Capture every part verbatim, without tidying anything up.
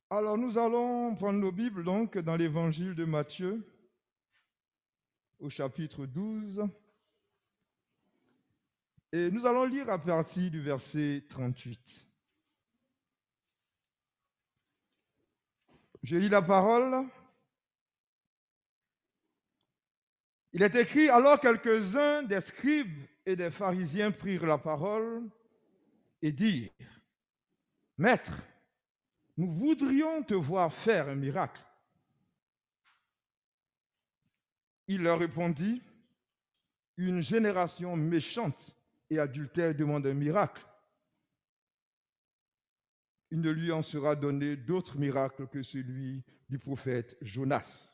Alors nous allons prendre nos Bibles donc dans l'évangile de Matthieu au chapitre douze et nous allons lire à partir du verset trente-huit. Je lis la parole. Il est écrit: alors quelques-uns des scribes et des pharisiens prirent la parole et dirent: Maître, nous voudrions te voir faire un miracle. Il leur répondit: une génération méchante et adultère demande un miracle. Il ne lui en sera donné d'autre miracle que celui du prophète Jonas.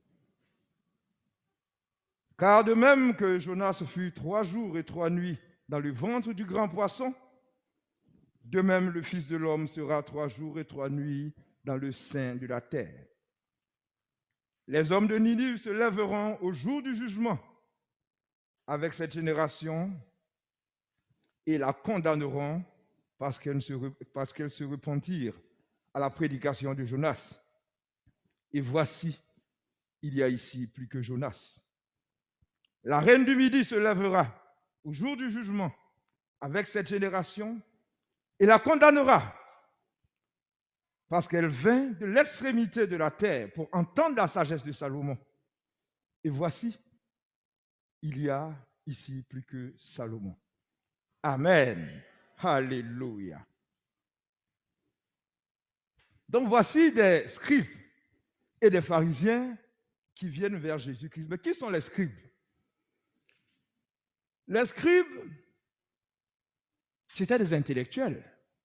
Car de même que Jonas fut trois jours et trois nuits dans le ventre du grand poisson, de même le Fils de l'homme sera trois jours et trois nuits dans le sein de la terre. Les hommes de Ninive se lèveront au jour du jugement avec cette génération et la condamneront parce qu'elles se, parce qu'elles se repentirent à la prédication de Jonas. Et voici, il y a ici plus que Jonas. La reine du Midi se lèvera au jour du jugement avec cette génération et la condamnera parce qu'elle vint de l'extrémité de la terre pour entendre la sagesse de Salomon. Et voici, il y a ici plus que Salomon. Amen. Alléluia. Donc voici des scribes et des pharisiens qui viennent vers Jésus-Christ. Mais qui sont les scribes? Les scribes, c'était des intellectuels.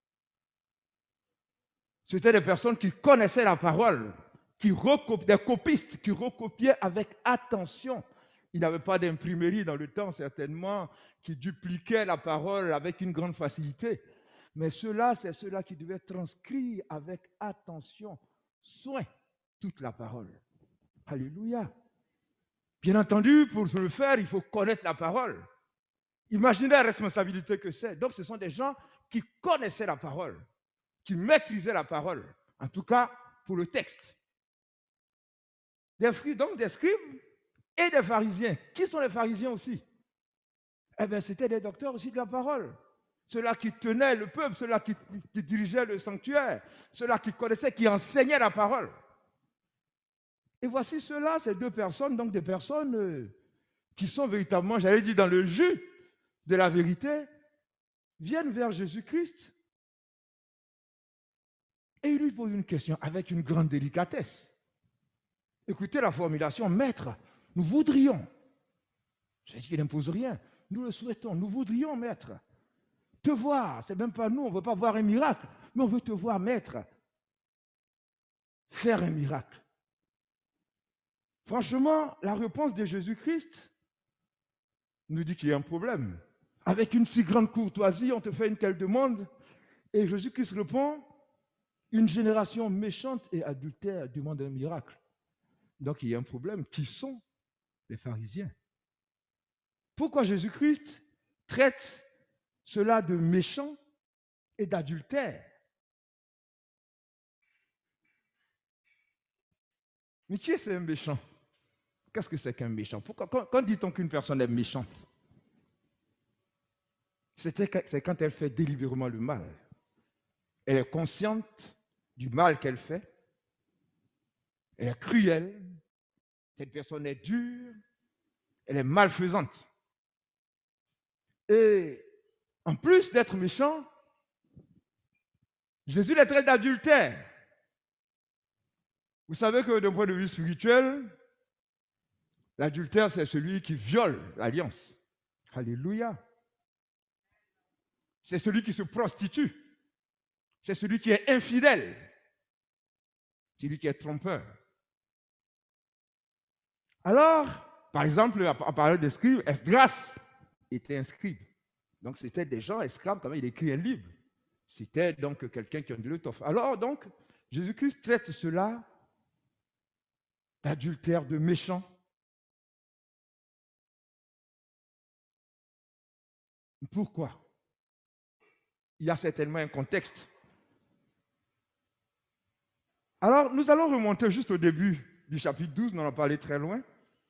C'était des personnes qui connaissaient la parole, qui recopiaient, des copistes qui recopiaient avec attention. Il n'y avait pas d'imprimerie dans le temps, certainement, qui dupliquaient la parole avec une grande facilité. Mais ceux-là, c'est ceux-là qui devaient transcrire avec attention, soin, toute la parole. Alléluia. Bien entendu, pour le faire, il faut connaître la parole. Imaginez la responsabilité que c'est. Donc, ce sont des gens qui connaissaient la parole, qui maîtrisaient la parole, en tout cas pour le texte. Des, donc, des scribes et des pharisiens. Qui sont les pharisiens aussi? Eh bien, c'était des docteurs aussi de la parole. Ceux-là qui tenaient le peuple, ceux-là qui, qui dirigeaient le sanctuaire, ceux-là qui connaissaient, qui enseignaient la parole. Et voici ceux-là, ces deux personnes, donc des personnes euh, qui sont véritablement, j'allais dire, dans le jus de la vérité, viennent vers Jésus-Christ et ils lui posent une question avec une grande délicatesse. Écoutez la formulation: Maître, nous voudrions, j'ai dit qu'il n'impose rien, nous le souhaitons, nous voudrions, Maître, te voir. C'est même pas nous, on ne veut pas voir un miracle, mais on veut te voir, Maître, faire un miracle. Franchement, la réponse de Jésus-Christ nous dit qu'il y a un problème. Avec une si grande courtoisie, on te fait une telle demande, et Jésus-Christ répond: une génération méchante et adultère demande un miracle. Donc il y a un problème. Qui sont les pharisiens? Pourquoi Jésus-Christ traite cela de méchant et d'adultère? Mais qui est ce méchant? Qu'est-ce que c'est qu'un méchant? Pourquoi, quand, quand dit-on qu'une personne est méchante? C'est quand elle fait délibérément le mal. Elle est consciente du mal qu'elle fait. Elle est cruelle. Cette personne est dure. Elle est malfaisante. Et en plus d'être méchant, Jésus les traite d'adultère. Vous savez que d'un point de vue spirituel, l'adultère, c'est celui qui viole l'alliance. Alléluia. C'est celui qui se prostitue. C'est celui qui est infidèle. C'est celui qui est trompeur. Alors, par exemple, à parler des scribes, Esdras était un scribe. Donc, c'était des gens esclaves, quand même, il écrit un livre. C'était donc quelqu'un qui a de l'étoffe. Alors, donc, Jésus-Christ traite cela d'adultère, de méchant. Pourquoi? Il y a certainement un contexte. Alors, nous allons remonter juste au début du chapitre douze, nous en avons parlé très loin.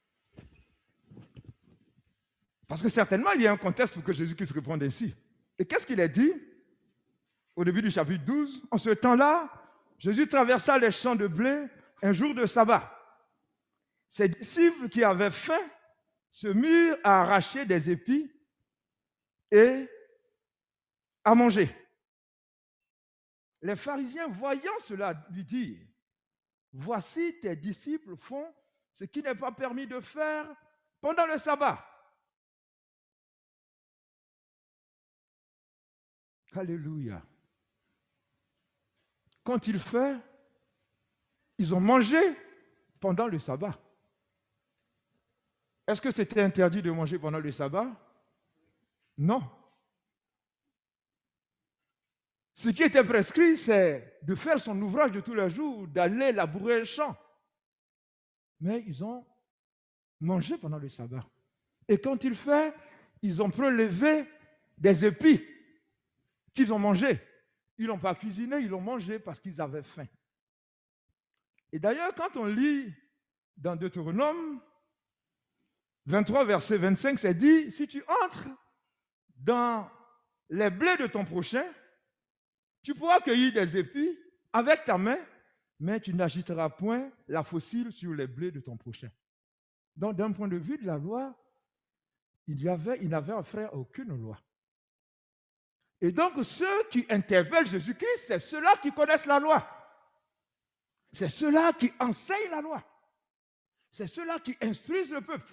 Parce que certainement, il y a un contexte pour que Jésus-Christ réponde ainsi. Et qu'est-ce qu'il a dit au début du chapitre douze? En ce temps-là, Jésus traversa les champs de blé un jour de sabbat. Ses disciples qui avaient faim se mirent à arracher des épis et à manger. Les pharisiens, voyant cela, lui dirent, « Voici tes disciples font ce qui n'est pas permis de faire pendant le sabbat. » Alléluia. Quand il fait, ils ont mangé pendant le sabbat. Est-ce que c'était interdit de manger pendant le sabbat? Non. Ce qui était prescrit, c'est de faire son ouvrage de tous les jours, d'aller labourer le champ. Mais ils ont mangé pendant le sabbat. Et quand il fait, ils ont prélevé des épis qu'ils ont mangés. Ils n'ont pas cuisiné, ils l'ont mangé parce qu'ils avaient faim. Et d'ailleurs, quand on lit dans Deutéronome vingt-trois, verset vingt-cinq, c'est dit, si tu entres dans les blés de ton prochain, tu pourras cueillir des épis avec ta main, mais tu n'agiteras point la faucille sur les blés de ton prochain. Donc, d'un point de vue de la loi, il y avait, il n'avait affaire à aucune loi. Et donc, ceux qui interpellent Jésus-Christ, c'est ceux-là qui connaissent la loi. C'est ceux-là qui enseignent la loi. C'est ceux-là qui instruisent le peuple.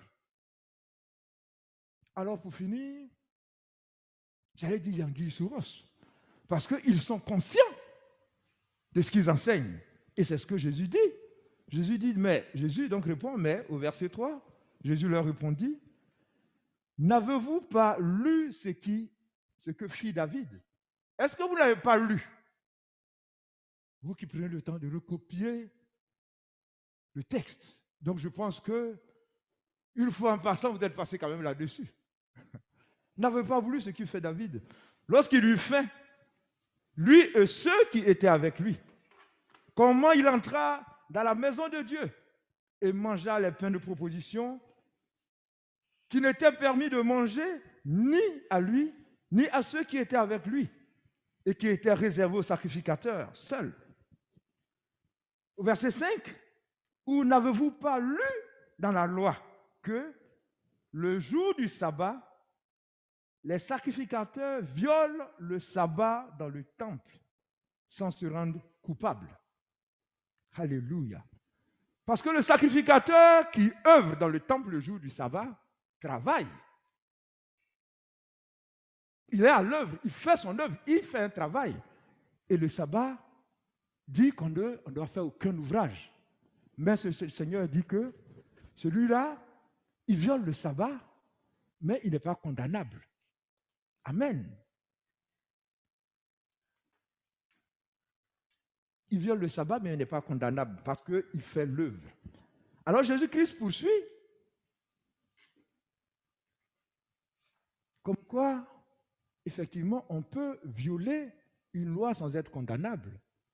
Alors, pour finir, j'allais dire Yanguille Souros, parce qu'ils sont conscients de ce qu'ils enseignent. Et c'est ce que Jésus dit. Jésus dit, mais, Jésus donc répond, mais au verset trois, Jésus leur répondit, n'avez-vous pas lu ce, qui, ce que fit David? Est-ce que vous n'avez pas lu? Vous qui prenez le temps de recopier le texte. Donc je pense que, une fois en passant, vous êtes passé quand même là-dessus. N'avez pas lu ce qu'il fait David? Lorsqu'il eut faim, lui et ceux qui étaient avec lui, comment il entra dans la maison de Dieu et mangea les pains de proposition qui n'étaient permis de manger ni à lui, ni à ceux qui étaient avec lui et qui étaient réservés aux sacrificateurs seuls. Au verset cinq, où n'avez-vous pas lu dans la loi que le jour du sabbat, les sacrificateurs violent le sabbat dans le temple sans se rendre coupables? Alléluia. Parce que le sacrificateur qui œuvre dans le temple le jour du sabbat travaille. Il est à l'œuvre, il fait son œuvre, il fait un travail. Et le sabbat dit qu'on ne doit faire aucun ouvrage. Mais ce, ce Seigneur dit que celui-là, il viole le sabbat, mais il n'est pas condamnable. Amen. Il viole le sabbat, mais il n'est pas condamnable parce qu'il fait l'œuvre. Alors Jésus-Christ poursuit. Comme quoi, effectivement, on peut violer une loi sans être condamnable.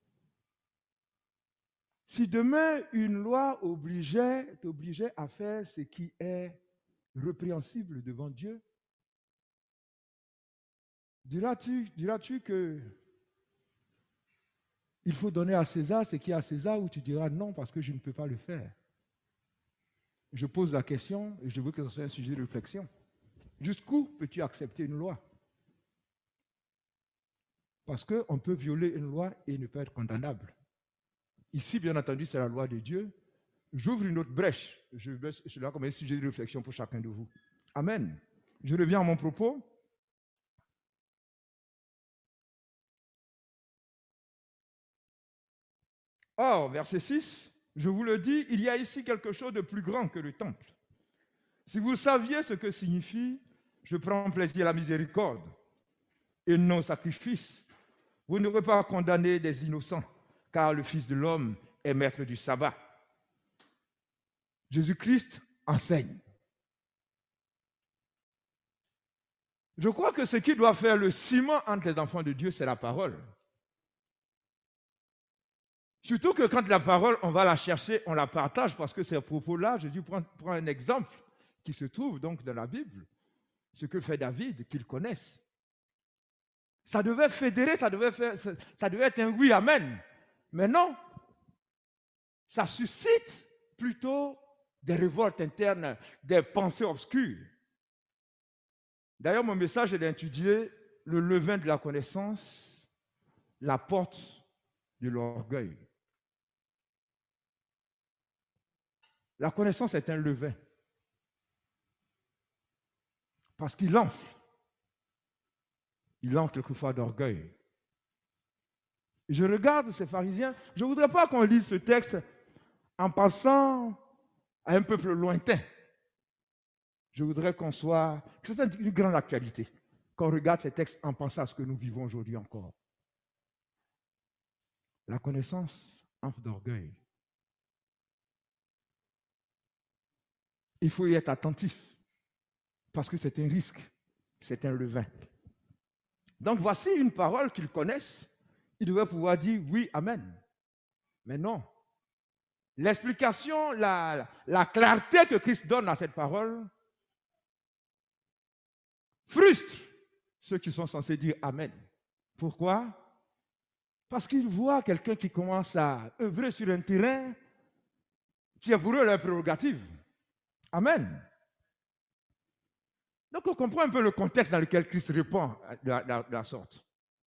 Si demain, une loi obligeait, t'obligeait à faire ce qui est répréhensible devant Dieu, diras-tu, diras-tu que il faut donner à César ce qui est à César, ou tu diras non parce que je ne peux pas le faire? Je pose la question et je veux que ce soit un sujet de réflexion. Jusqu'où peux-tu accepter une loi? Parce qu'on peut violer une loi et ne pas être condamnable. Ici, bien entendu, c'est la loi de Dieu. J'ouvre une autre brèche. Je vais cela comme un sujet de réflexion pour chacun de vous. Amen. Je reviens à mon propos. Or, verset six, je vous le dis, il y a ici quelque chose de plus grand que le temple. Si vous saviez ce que signifie « je prends plaisir à la miséricorde et non au sacrifice », vous n'aurez pas condamné des innocents, car le Fils de l'homme est maître du sabbat. Jésus-Christ enseigne. Je crois que ce qui doit faire le ciment entre les enfants de Dieu, c'est la parole. Surtout que quand la parole, on va la chercher, on la partage, parce que ces propos-là, Jésus prend, prend un exemple qui se trouve donc dans la Bible, ce que fait David, qu'ils connaissent. Ça devait fédérer, ça devait, faire, ça devait être un oui, amen. Mais non, ça suscite plutôt des révoltes internes, des pensées obscures. D'ailleurs, mon message est d'intituler le levain de la connaissance, la porte de l'orgueil. La connaissance est un levain parce qu'il enfle. Il enfle quelquefois d'orgueil. Et je regarde ces pharisiens, je ne voudrais pas qu'on lise ce texte en pensant à un peuple lointain. Je voudrais qu'on soit, que c'est une grande actualité, qu'on regarde ces textes en pensant à ce que nous vivons aujourd'hui encore. La connaissance enfle d'orgueil. Il faut y être attentif, parce que c'est un risque, c'est un levain. Donc voici une parole qu'ils connaissent, ils devaient pouvoir dire oui, amen. Mais non. L'explication, la, la clarté que Christ donne à cette parole frustre ceux qui sont censés dire amen. Pourquoi? Parce qu'ils voient quelqu'un qui commence à œuvrer sur un terrain qui est pour eux leur prérogative. Amen. Donc on comprend un peu le contexte dans lequel Christ répond de la, de la, de la sorte.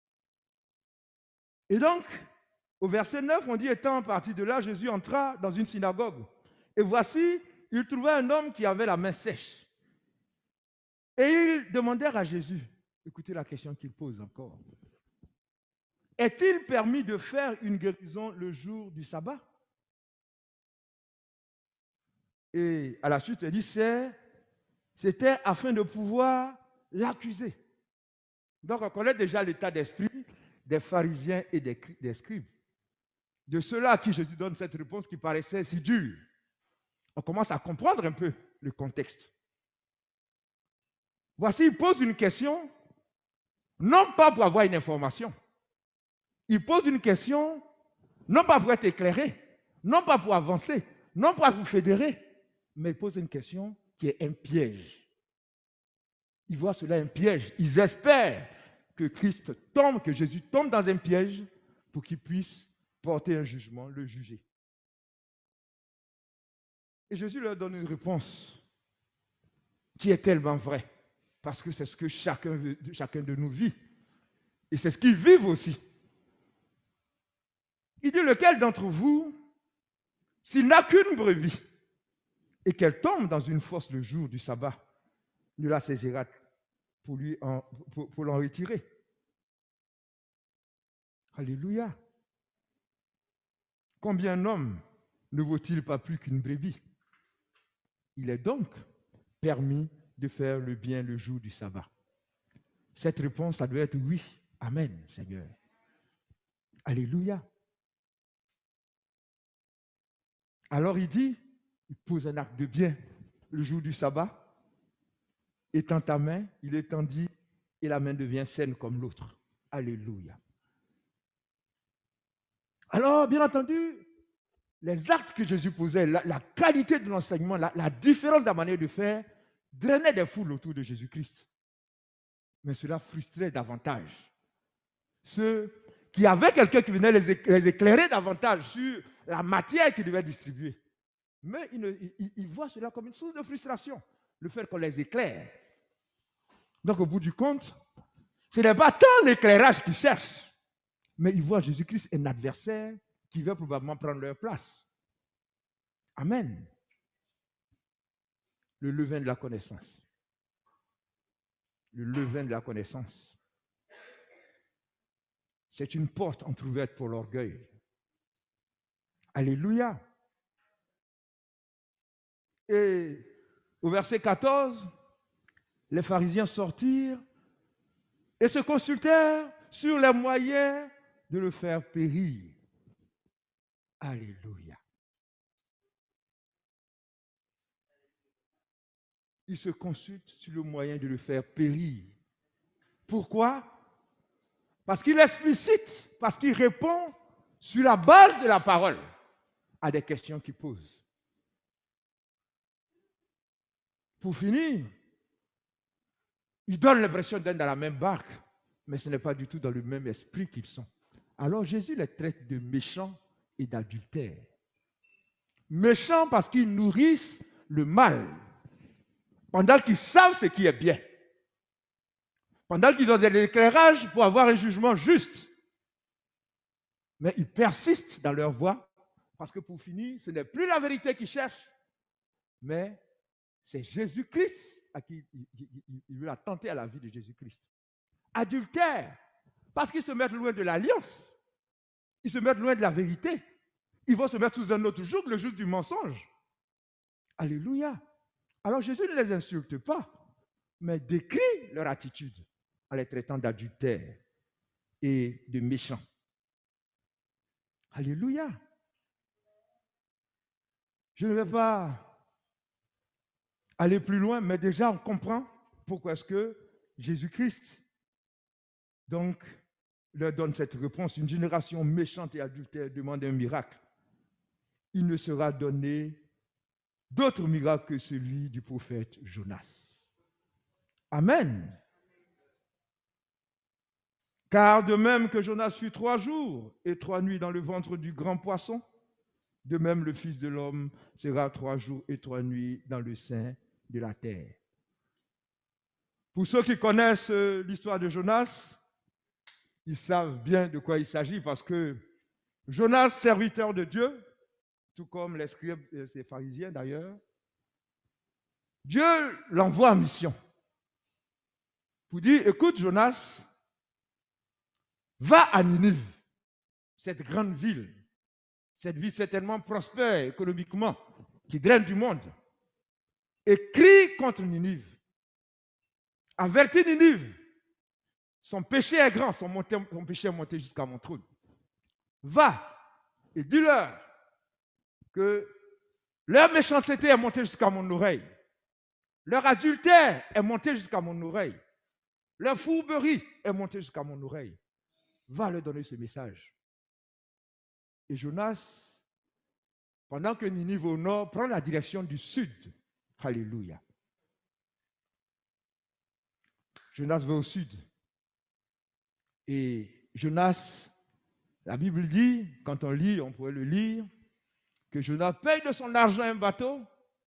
Et donc, au verset neuf, on dit, étant parti de là, Jésus entra dans une synagogue. Et voici, il trouva un homme qui avait la main sèche. Et ils demandèrent à Jésus, écoutez la question qu'il pose encore, est-il permis de faire une guérison le jour du sabbat? Et à la suite, il dit, c'est, c'était afin de pouvoir l'accuser. Donc, on connaît déjà l'état d'esprit des pharisiens et des, des scribes. De ceux-là à qui Jésus donne cette réponse qui paraissait si dure. On commence à comprendre un peu le contexte. Voici, il pose une question, non pas pour avoir une information. Il pose une question, non pas pour être éclairé, non pas pour avancer, non pas pour fédérer, mais il pose une question qui est un piège. Ils voient cela un piège. Ils espèrent que Christ tombe, que Jésus tombe dans un piège pour qu'il puisse porter un jugement, le juger. Et Jésus leur donne une réponse qui est tellement vraie, parce que c'est ce que chacun, chacun de nous vit. Et c'est ce qu'ils vivent aussi. Il dit, lequel d'entre vous, s'il n'a qu'une brebis, et qu'elle tombe dans une fosse le jour du sabbat, ne la saisira pour, lui en, pour, pour l'en retirer. Alléluia. Combien d'hommes ne vaut-il pas plus qu'une brebis? Il est donc permis de faire le bien le jour du sabbat. Cette réponse, ça doit être oui. Amen, Seigneur. Alléluia. Alors il dit, il pose un acte de bien le jour du sabbat. Étend ta main, il étendit et la main devient saine comme l'autre. Alléluia. Alors, bien entendu, les actes que Jésus posait, la, la qualité de l'enseignement, la, la différence de la manière de faire, drainait des foules autour de Jésus-Christ. Mais cela frustrait davantage ceux qui avaient quelqu'un qui venait les, les éclairer davantage sur la matière qu'ils devaient distribuer. Mais ils, ne, ils, ils voient cela comme une source de frustration, le fait qu'on les éclaire. Donc, au bout du compte, ce n'est pas tant l'éclairage qu'ils cherchent, mais ils voient Jésus-Christ un adversaire qui veut probablement prendre leur place. Amen. Le levain de la connaissance. Le levain de la connaissance. C'est une porte entrouverte pour l'orgueil. Alléluia. Et au verset quatorze, les pharisiens sortirent et se consultèrent sur les moyens de le faire périr. Alléluia. Ils se consultent sur le moyen de le faire périr. Pourquoi? Parce qu'il explicite, parce qu'il répond sur la base de la parole, à des questions qu'il pose. Pour finir, ils donnent l'impression d'être dans la même barque, mais ce n'est pas du tout dans le même esprit qu'ils sont. Alors Jésus les traite de méchants et d'adultères. Méchants parce qu'ils nourrissent le mal, pendant qu'ils savent ce qui est bien, pendant qu'ils ont des éclairages pour avoir un jugement juste. Mais ils persistent dans leur voie, parce que pour finir, ce n'est plus la vérité qu'ils cherchent, mais c'est Jésus-Christ à qui il veut attenter à la vie de Jésus-Christ. Adultère, parce qu'ils se mettent loin de l'alliance, ils se mettent loin de la vérité. Ils vont se mettre sous un autre joug, le joug du mensonge. Alléluia. Alors Jésus ne les insulte pas, mais décrit leur attitude en les traitant d'adultères et de méchants. Alléluia. Je ne vais pas aller plus loin, mais déjà on comprend pourquoi est-ce que Jésus-Christ donc leur donne cette réponse. Une génération méchante et adultère demande un miracle. Il ne sera donné d'autre miracle que celui du prophète Jonas. Amen. Car de même que Jonas fut trois jours et trois nuits dans le ventre du grand poisson, de même le Fils de l'homme sera trois jours et trois nuits dans le sein de la terre. Pour ceux qui connaissent l'histoire de Jonas, ils savent bien de quoi il s'agit parce que Jonas, serviteur de Dieu, tout comme les scribes et les pharisiens d'ailleurs, Dieu l'envoie en mission pour dire, écoute Jonas, va à Ninive, cette grande ville, cette ville certainement prospère économiquement, qui draine du monde, et crie contre Ninive. Avertis Ninive, son péché est grand, son, monté, son péché est monté jusqu'à mon trône. Va et dis-leur que leur méchanceté est montée jusqu'à mon oreille, leur adultère est monté jusqu'à mon oreille, leur fourberie est montée jusqu'à mon oreille. Va leur donner ce message. Et Jonas, pendant que Ninive au nord, prend la direction du sud. Alléluia. Jonas va au sud. Et Jonas, la Bible dit, quand on lit, on pourrait le lire, que Jonas paye de son argent un bateau.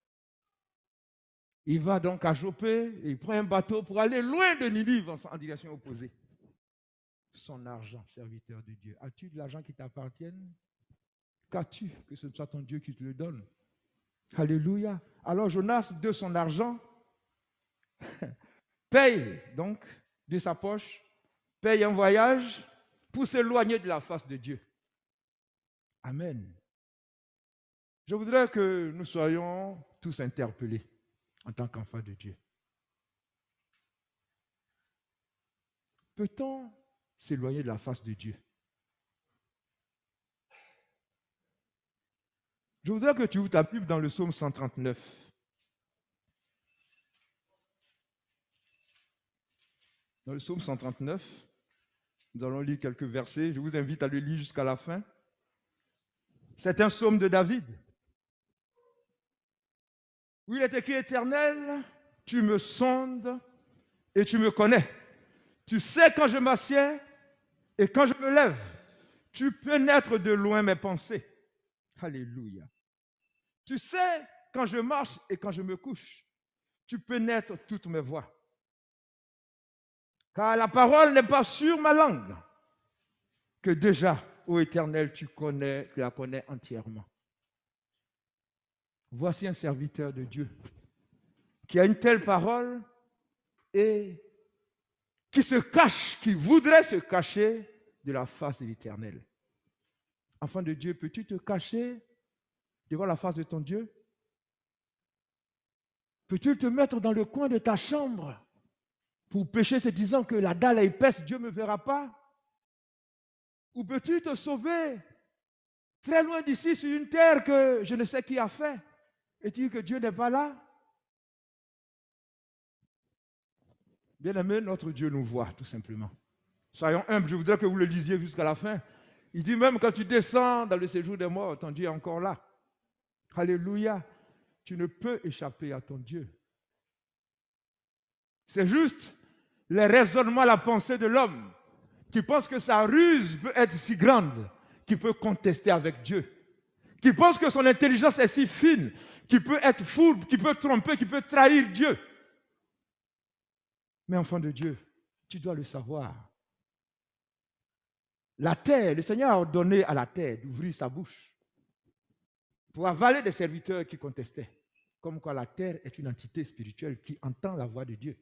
Il va donc à Jopé et il prend un bateau pour aller loin de Ninive en, en direction opposée. Son argent, serviteur de Dieu. As-tu de l'argent qui t'appartienne? Qu'as-tu que ce soit ton Dieu qui te le donne? Alléluia. Alors Jonas, de son argent, paye donc de sa poche, paye un voyage pour s'éloigner de la face de Dieu. Amen. Je voudrais que nous soyons tous interpellés en tant qu'enfants de Dieu. Peut-on s'éloigner de la face de Dieu? Je voudrais que tu ouvres ta Bible dans le psaume cent trente-neuf. Dans le psaume cent trente-neuf, nous allons lire quelques versets. Je vous invite à le lire jusqu'à la fin. C'est un psaume de David. Où il est écrit, Éternel, tu me sondes et tu me connais. Tu sais quand je m'assieds et quand je me lève. Tu pénètres de loin mes pensées. Alléluia. Tu sais quand je marche et quand je me couche. Tu pénètres toutes mes voies. Car la parole n'est pas sur ma langue, que déjà, ô Éternel, tu connais, tu la connais entièrement. Voici un serviteur de Dieu qui a une telle parole et qui se cache, qui voudrait se cacher de la face de l'Éternel. Enfant de Dieu, peux-tu te cacher devant la face de ton Dieu? Peux-tu te mettre dans le coin de ta chambre pour pécher se disant que la dalle est épaisse, Dieu ne me verra pas? Ou peux-tu te sauver très loin d'ici sur une terre que je ne sais qui a fait et dire que Dieu n'est pas là? Bien-aimé, notre Dieu nous voit tout simplement. Soyons humbles, je voudrais que vous le lisiez jusqu'à la fin. Il dit même quand tu descends dans le séjour des morts, ton Dieu est encore là. Alléluia. Tu ne peux échapper à ton Dieu. C'est juste les raisonnements, la pensée de l'homme qui pense que sa ruse peut être si grande qu'il peut contester avec Dieu. Qui pense que son intelligence est si fine qu'il peut être fourbe, qu'il peut tromper, qu'il peut trahir Dieu. Mais enfant de Dieu, tu dois le savoir. La terre, le Seigneur a ordonné à la terre d'ouvrir sa bouche pour avaler des serviteurs qui contestaient. Comme quoi la terre est une entité spirituelle qui entend la voix de Dieu.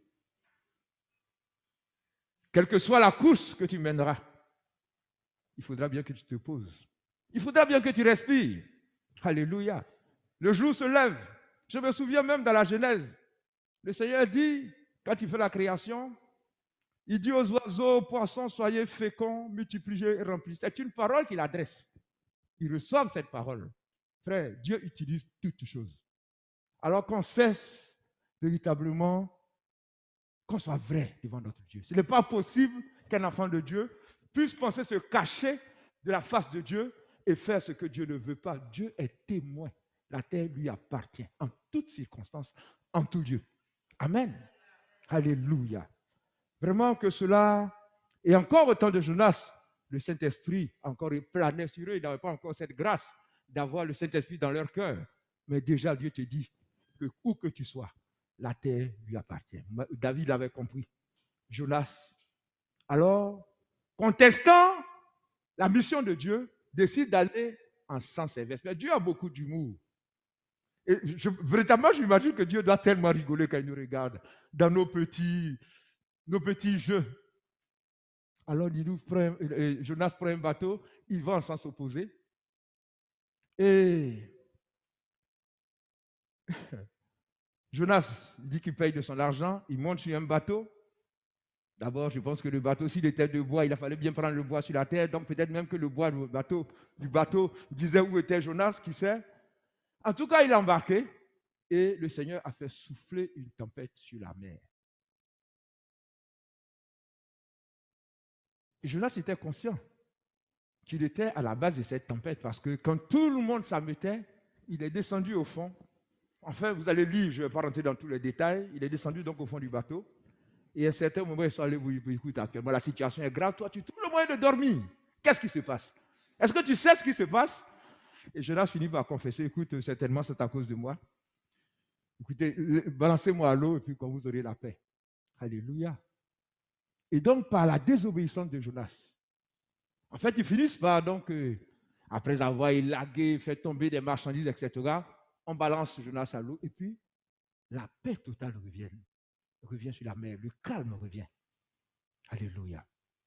Quelle que soit la course que tu mèneras, il faudra bien que tu te poses. Il faudra bien que tu respires. Alléluia. Le jour se lève. Je me souviens même dans la Genèse. Le Seigneur dit, quand il fait la création, il dit aux oiseaux, aux poissons, soyez féconds, multipliez et remplissez. C'est une parole qu'il adresse. Ils reçoivent cette parole. Frère, Dieu utilise toutes choses. Alors qu'on cesse véritablement, qu'on soit vrai devant notre Dieu. Ce n'est pas possible qu'un enfant de Dieu puisse penser se cacher de la face de Dieu et faire ce que Dieu ne veut pas. Dieu est témoin. La terre lui appartient en toutes circonstances, en tout lieu. Amen. Alléluia. Vraiment que cela, et encore au temps de Jonas, le Saint-Esprit encore planait sur eux. Ils n'avaient pas encore cette grâce d'avoir le Saint-Esprit dans leur cœur. Mais déjà, Dieu te dit que où que tu sois, la terre lui appartient. David l'avait compris. Jonas, alors, contestant la mission de Dieu, décide d'aller en sens inverse. Mais Dieu a beaucoup d'humour. Et je, véritablement, j'imagine que Dieu doit tellement rigoler quand il nous regarde dans nos petits, nos petits jeux. Alors, il nous prend, Jonas prend un bateau, il va en sens opposé. Et Jonas dit qu'il paye de son argent, il monte sur un bateau. D'abord, je pense que le bateau, s'il était de bois, il a fallu bien prendre le bois sur la terre. Donc, peut-être même que le bois du bateau, du bateau disait où était Jonas, qui sait. En tout cas, il a embarqué et le Seigneur a fait souffler une tempête sur la mer. Et Jonas était conscient qu'il était à la base de cette tempête parce que quand tout le monde s'amusait, il est descendu au fond. Enfin, vous allez lire, je ne vais pas rentrer dans tous les détails. Il est descendu donc au fond du bateau. Et à un certain moment, ils sont allés vous dire, écoute, actuellement, la situation est grave, toi, tu trouves le moyen de dormir. Qu'est-ce qui se passe? Est-ce que tu sais ce qui se passe? Et Jonas finit par confesser, écoute, certainement, c'est à cause de moi. Écoutez, balancez-moi à l'eau et puis quand vous aurez la paix. Alléluia. Et donc, par la désobéissance de Jonas, en fait, ils finissent par, donc, euh, après avoir élagué, fait tomber des marchandises, et cetera, on balance Jonas à l'eau et puis la paix totale revient. revient sur la mer, le calme revient. Alléluia.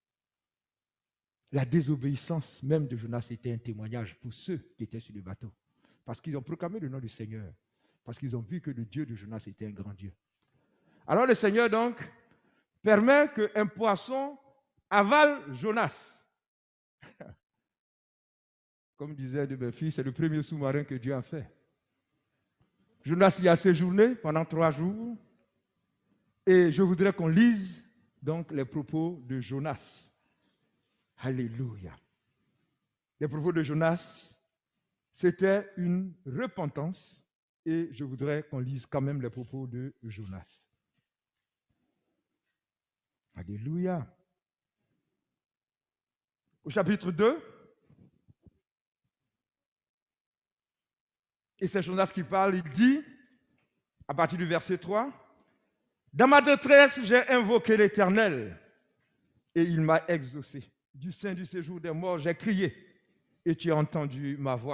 La désobéissance même de Jonas était un témoignage pour ceux qui étaient sur le bateau. Parce qu'ils ont proclamé le nom du Seigneur. Parce qu'ils ont vu que le Dieu de Jonas était un grand Dieu. Alors le Seigneur donc permet qu'un poisson avale Jonas. Comme disait de mes filles, c'est le premier sous-marin que Dieu a fait. Jonas y a séjourné pendant trois jours. Et je voudrais qu'on lise donc les propos de Jonas. Alléluia. Les propos de Jonas, c'était une repentance et je voudrais qu'on lise quand même les propos de Jonas. Alléluia. Au chapitre deux, et c'est Jonas qui parle, il dit, à partir du verset trois, « Dans ma détresse, j'ai invoqué l'Éternel et il m'a exaucé. Du sein du séjour des morts, j'ai crié et tu as entendu ma voix. »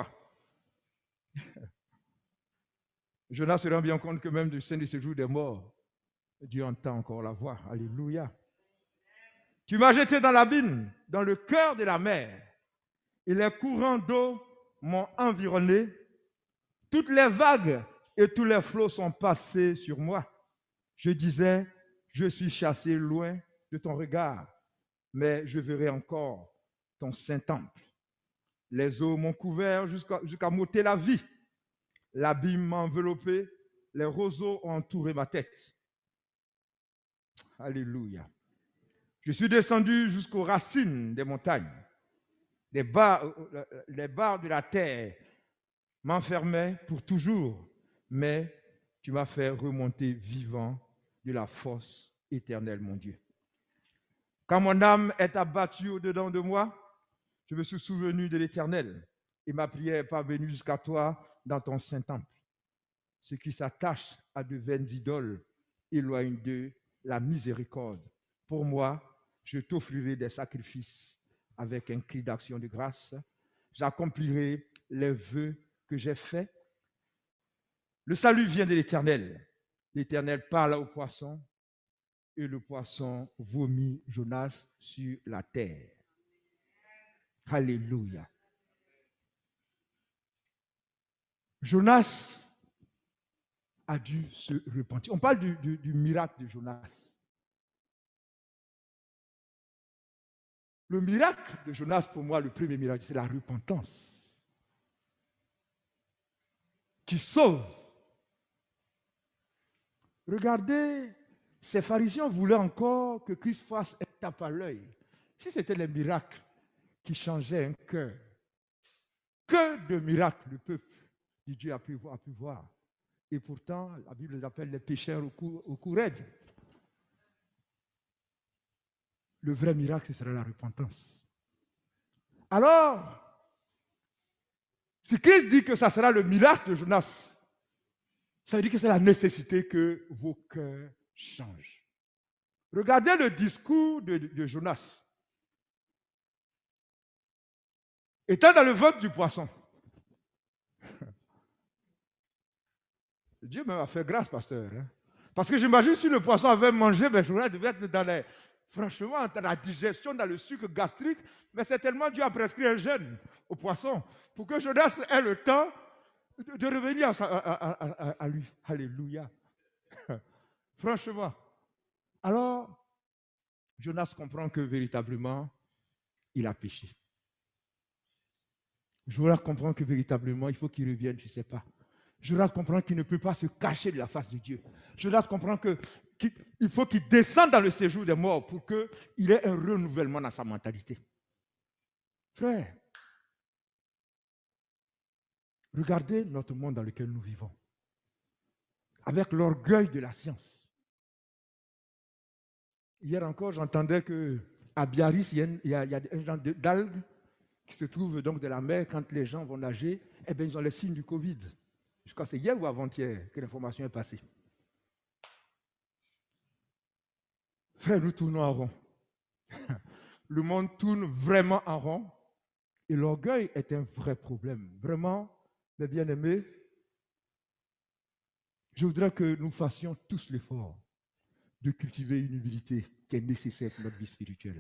Jonas se rend bien compte que même du sein du séjour des morts, Dieu entend encore la voix. Alléluia. « Tu m'as jeté dans l'abîme, dans le cœur de la mer, et les courants d'eau m'ont environné. Toutes les vagues et tous les flots sont passés sur moi. Je disais, je suis chassé loin de ton regard, mais je verrai encore ton saint temple. Les eaux m'ont couvert jusqu'à, jusqu'à m'ôter la vie. L'abîme m'a enveloppé, les roseaux ont entouré ma tête. » Alléluia. « Je suis descendu jusqu'aux racines des montagnes. les barres, les barres de la terre m'enfermaient pour toujours, mais tu m'as fait remonter vivant de la force éternelle, mon Dieu. Quand mon âme est abattue au-dedans de moi, je me suis souvenu de l'Éternel et ma prière est parvenue jusqu'à toi dans ton saint temple. Ceux qui s'attachent à de vaines idoles éloignent d'eux la miséricorde. Pour moi, je t'offrirai des sacrifices avec un cri d'action de grâce. J'accomplirai les vœux que j'ai faits. Le salut vient de l'Éternel. L'Éternel parle au poisson et le poisson vomit Jonas sur la terre. Alléluia. Jonas a dû se repentir. On parle du, du, du miracle de Jonas. Le miracle de Jonas, pour moi, le premier miracle, c'est la repentance qui sauve. Regardez, ces pharisiens voulaient encore que Christ fasse un tape à l'œil. Si c'était les miracles qui changeaient un cœur, que de miracles le peuple de Dieu a pu voir. A pu voir. Et pourtant, la Bible les appelle les pécheurs au cou, au cou raide. Le vrai miracle, ce serait la repentance. Alors, si Christ dit que ça sera le miracle de Jonas, ça veut dire que c'est la nécessité que vos cœurs changent. Regardez le discours de, de Jonas. Étant dans le ventre du poisson, Dieu m'a fait grâce, pasteur. Hein? Parce que j'imagine si le poisson avait mangé, ben, Jonas devait être dans les, franchement, dans la digestion, dans le sucre gastrique, mais c'est tellement Dieu a prescrit un jeûne au poisson pour que Jonas ait le temps de, de revenir à, à, à, à, à lui. Alléluia. Franchement. Alors, Jonas comprend que véritablement, il a péché. Jonas comprend que véritablement, il faut qu'il revienne, je ne sais pas. Jonas comprend qu'il ne peut pas se cacher de la face de Dieu. Jonas comprend que, qu'il faut qu'il descende dans le séjour des morts pour qu'il ait un renouvellement dans sa mentalité. Frère, regardez notre monde dans lequel nous vivons. Avec l'orgueil de la science. Hier encore, j'entendais qu'à Biarritz, il y a, il y a, il y a un genre d'algues qui se trouvent donc de la mer. Quand les gens vont nager, eh bien, ils ont les signes du Covid. Je crois que c'est hier ou avant-hier que l'information est passée. Frère, nous tournons en rond. Le monde tourne vraiment en rond. Et l'orgueil est un vrai problème. Vraiment, mes bien-aimés, je voudrais que nous fassions tous l'effort de cultiver une humilité qui est nécessaire pour notre vie spirituelle.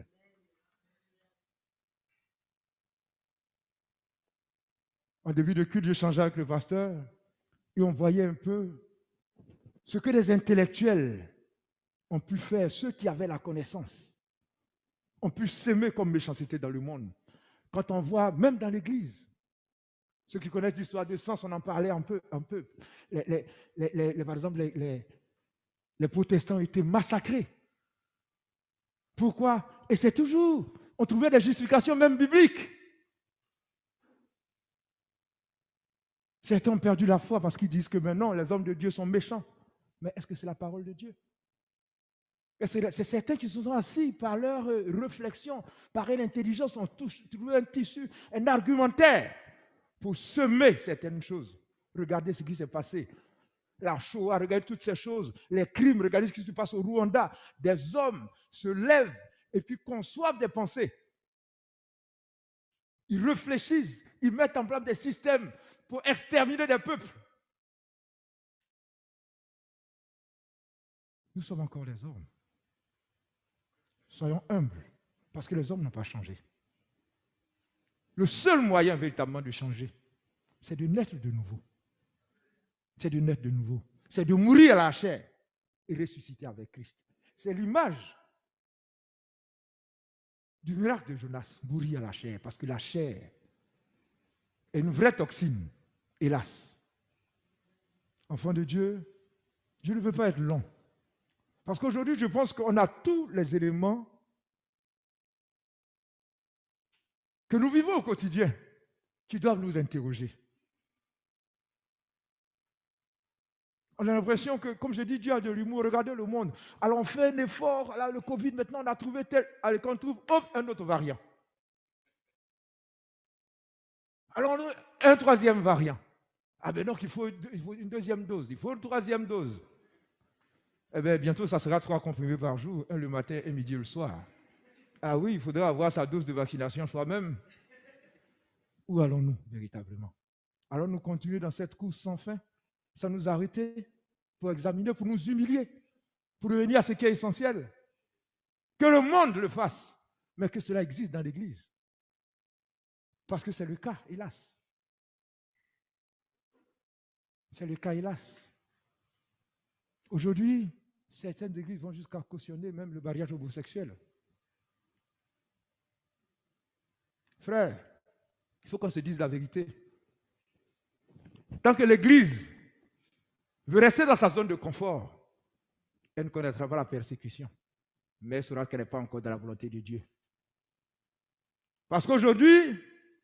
En début de culte, j'échangeais avec le pasteur et on voyait un peu ce que les intellectuels ont pu faire, ceux qui avaient la connaissance, ont pu s'aimer comme méchanceté dans le monde. Quand on voit, même dans l'Église, ceux qui connaissent l'histoire de Sens, on en parlait un peu. Un peu. Les, les, les, les, par exemple, les, les, les protestants ont été massacrés. Pourquoi? Et c'est toujours, on trouvait des justifications même bibliques. Certains ont perdu la foi parce qu'ils disent que maintenant, les hommes de Dieu sont méchants. Mais est-ce que c'est la parole de Dieu? Et c'est, c'est certains qui se sont assis par leur réflexion, par l'intelligence, ont trouvé un tissu, un argumentaire pour semer certaines choses. Regardez ce qui s'est passé. La Shoah, regardez toutes ces choses, les crimes, regardez ce qui se passe au Rwanda. Des hommes se lèvent et puis conçoivent des pensées. Ils réfléchissent, ils mettent en place des systèmes pour exterminer des peuples. Nous sommes encore des hommes. Soyons humbles, parce que les hommes n'ont pas changé. Le seul moyen véritablement de changer, c'est de naître de nouveau. C'est de naître de nouveau. C'est de mourir à la chair et ressusciter avec Christ. C'est l'image du miracle de Jonas, mourir à la chair, parce que la chair est une vraie toxine, hélas. Enfant de Dieu, je ne veux pas être long. Parce qu'aujourd'hui, je pense qu'on a tous les éléments que nous vivons au quotidien qui doivent nous interroger. On a l'impression que, comme je dis, Dieu a de l'humour. Regardez le monde. Alors on fait un effort. Là, le Covid, maintenant, on a trouvé tel. Allez, quand on trouve, hop, un autre variant. Alors, un troisième variant. Ah ben donc, il faut, il faut une deuxième dose. Il faut une troisième dose. Eh bien, bientôt, ça sera trois comprimés par jour. Un le matin, un midi et le soir. Ah oui, il faudra avoir sa dose de vaccination soi-même. Où allons-nous, véritablement? Allons-nous continuer dans cette course sans fin? Ça nous arrêter pour examiner, pour nous humilier, pour revenir à ce qui est essentiel. Que le monde le fasse, mais que cela existe dans l'Église. Parce que c'est le cas, hélas. C'est le cas, hélas. Aujourd'hui, certaines églises vont jusqu'à cautionner même le mariage homosexuel. Frère, il faut qu'on se dise la vérité. Tant que l'Église veut rester dans sa zone de confort, elle ne connaîtra pas la persécution. Mais elle saura qu'elle n'est pas encore dans la volonté de Dieu. Parce qu'aujourd'hui,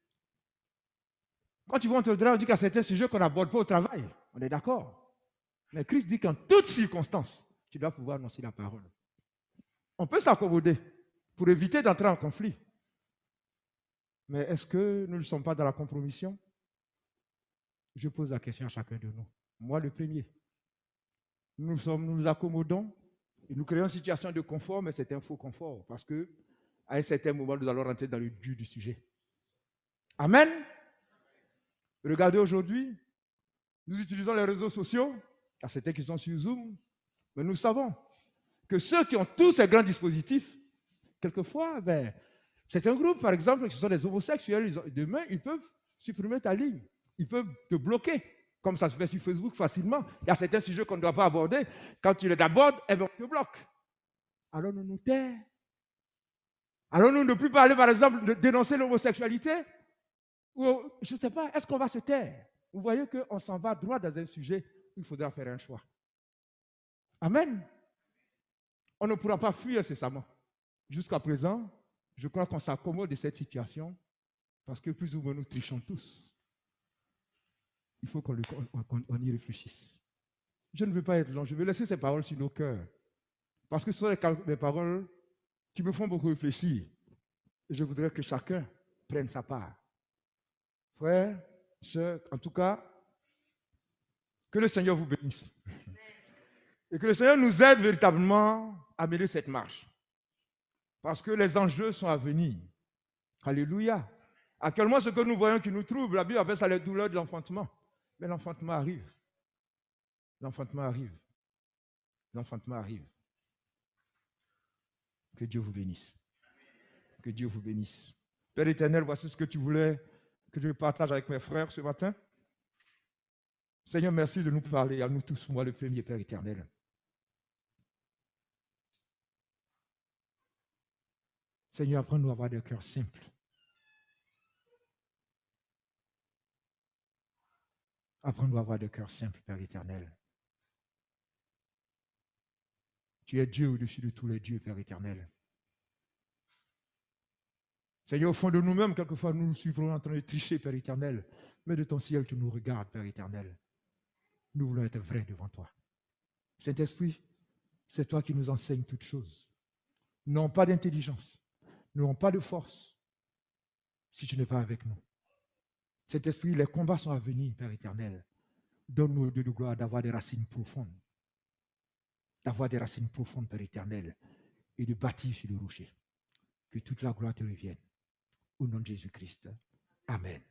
quand tu vas en te dire, on dit qu'il y a certains sujets qu'on n'aborde pas au travail. On est d'accord. Mais Christ dit qu'en toutes circonstances, tu dois pouvoir annoncer la parole. On peut s'accommoder pour éviter d'entrer en conflit. Mais est-ce que nous ne sommes pas dans la compromission? Je pose la question à chacun de nous. Moi, le premier. Nous, sommes, nous nous accommodons et nous créons une situation de confort, mais c'est un faux confort parce qu'à un certain moment, nous allons rentrer dans le dur du sujet. Amen. Regardez aujourd'hui, nous utilisons les réseaux sociaux. Il y a certains qui sont sur Zoom, mais nous savons que ceux qui ont tous ces grands dispositifs, quelquefois, ben, c'est un groupe, par exemple, qui sont des homosexuels. Ils ont, demain, ils peuvent supprimer ta ligne. Ils peuvent te bloquer, comme ça se fait sur Facebook facilement. Il y a certains sujets qu'on ne doit pas aborder. Quand tu les abordes, eh bien, on te bloque. Alors nous nous taire. Alors nous ne plus parler, par exemple, de dénoncer l'homosexualité. Ou, je ne sais pas, est-ce qu'on va se taire? Vous voyez qu'on s'en va droit dans un sujet où il faudra faire un choix. Amen. On ne pourra pas fuir incessamment. Jusqu'à présent, je crois qu'on s'accommode de cette situation parce que plus ou moins nous trichons tous. Il faut qu'on, qu'on, qu'on y réfléchisse. Je ne veux pas être long, je vais laisser ces paroles sur nos cœurs. Parce que ce sont des paroles qui me font beaucoup réfléchir. Et je voudrais que chacun prenne sa part. Frères, sœurs, en tout cas, que le Seigneur vous bénisse. Et que le Seigneur nous aide véritablement à mener cette marche. Parce que les enjeux sont à venir. Alléluia. Actuellement, ce que nous voyons qui nous trouble, la Bible appelle ça les douleurs de l'enfantement. Mais l'enfantement arrive. L'enfantement arrive. L'enfantement arrive. Que Dieu vous bénisse. Que Dieu vous bénisse. Père éternel, voici ce que tu voulais que je partage avec mes frères ce matin. Seigneur, merci de nous parler à nous tous, moi le premier, Père éternel. Seigneur, apprends-nous à avoir des cœurs simples. Apprends-nous à avoir des cœurs simples, Père éternel. Tu es Dieu au-dessus de tous les dieux, Père éternel. Seigneur, au fond de nous-mêmes, quelquefois, nous nous suivrons en train de tricher, Père éternel. Mais de ton ciel, tu nous regardes, Père éternel. Nous voulons être vrais devant toi. Saint-Esprit, c'est toi qui nous enseignes toutes choses. Nous n'avons pas d'intelligence. Nous n'avons pas de force si tu n'es pas avec nous. Saint-Esprit, les combats sont à venir, Père éternel. Donne-nous de gloire d'avoir des racines profondes. D'avoir des racines profondes, Père éternel, et de bâtir sur le rocher. Que toute la gloire te revienne. Au nom de Jésus-Christ. Amen.